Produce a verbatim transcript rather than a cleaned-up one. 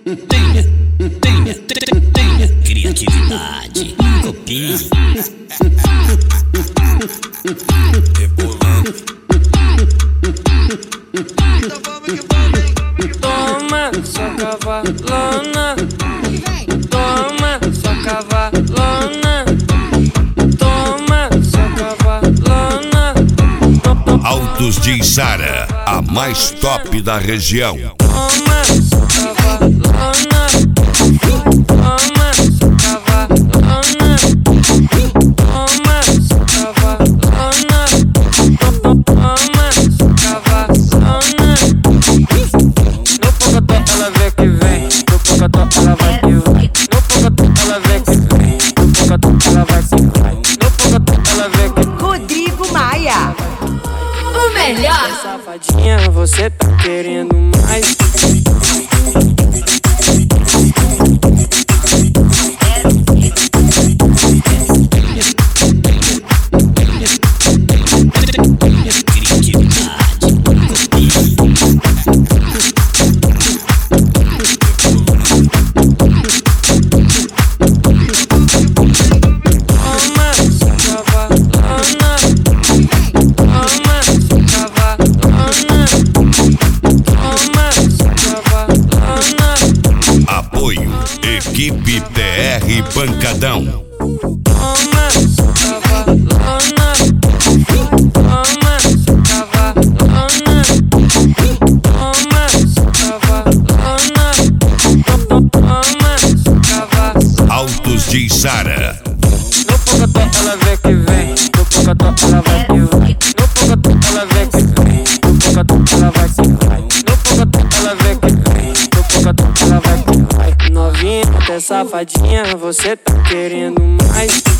tenha, tenha, tenha criatividade, copie. Toma sua cavalona, toma sua cavalona, toma sua cavalona. Autos de Içara, a mais top da região. Toma sua cavalona, toma sua cavalona, toma sua cavalona, toma sua cavalona. No pocotó ela vê que vem, no pocotó ela vai que vai. No pocotó ela vê que vem, no pocotó ela vai que vai. No pocotó ela vê que vem. Rodrigo Maia, o melhor. Safadinha, você tá querendo mais. Equipe T R Pancadão. Toma sua cavalona, toma sua cavalona, toma sua cavalona, toma sua cavalona. Autos de Içara. No pocotó ela vê que vem, no pocotó ela vai que vai. No pocotó ela vê que vem, no pocotó ela vai que vai. No pocotó ela vê que vem, no pocotó ela vai que vai. Novinha, até safadinha, você tá querendo mais.